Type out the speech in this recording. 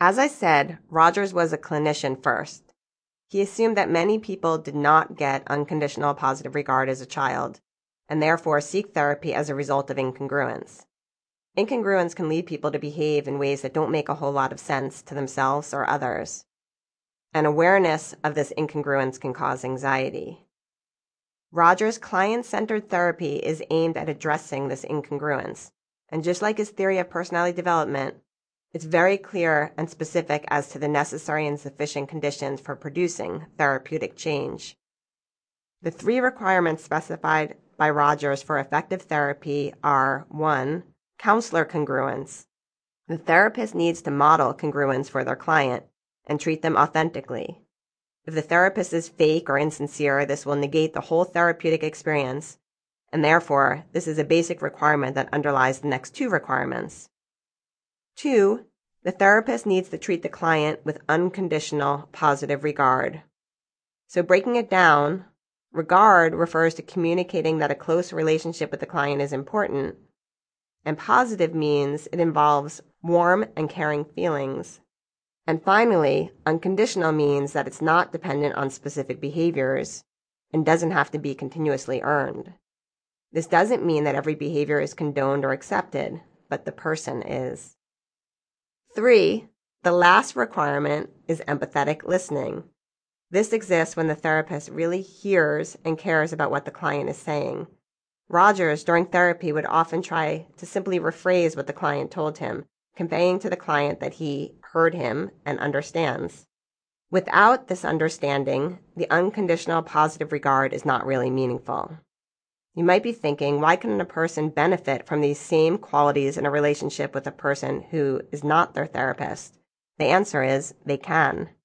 As I said, Rogers was a clinician first. He assumed that many people did not get unconditional positive regard as a child, and therefore seek therapy as a result of incongruence. Incongruence can lead people to behave in ways that don't make a whole lot of sense to themselves or others. And awareness of this incongruence can cause anxiety. Rogers' client-centered therapy is aimed at addressing this incongruence, and just like his theory of personality development, it's very clear and specific as to the necessary and sufficient conditions for producing therapeutic change. The 3 requirements specified by Rogers for effective therapy are 1. Counselor congruence. The therapist needs to model congruence for their client and treat them authentically. If the therapist is fake or insincere, this will negate the whole therapeutic experience, and therefore, this is a basic requirement that underlies the next 2 requirements. 2. The therapist needs to treat the client with unconditional positive regard. So breaking it down, regard refers to communicating that a close relationship with the client is important, and positive means it involves warm and caring feelings. And finally, unconditional means that it's not dependent on specific behaviors and doesn't have to be continuously earned. This doesn't mean that every behavior is condoned or accepted, but the person is. 3. The last requirement is empathetic listening. This exists when the therapist really hears and cares about what the client is saying. Rogers, during therapy, would often try to simply rephrase what the client told him, conveying to the client that he heard him and understands. Without this understanding, the unconditional positive regard is not really meaningful. You might be thinking, why can a person benefit from these same qualities in a relationship with a person who is not their therapist? The answer is, they can.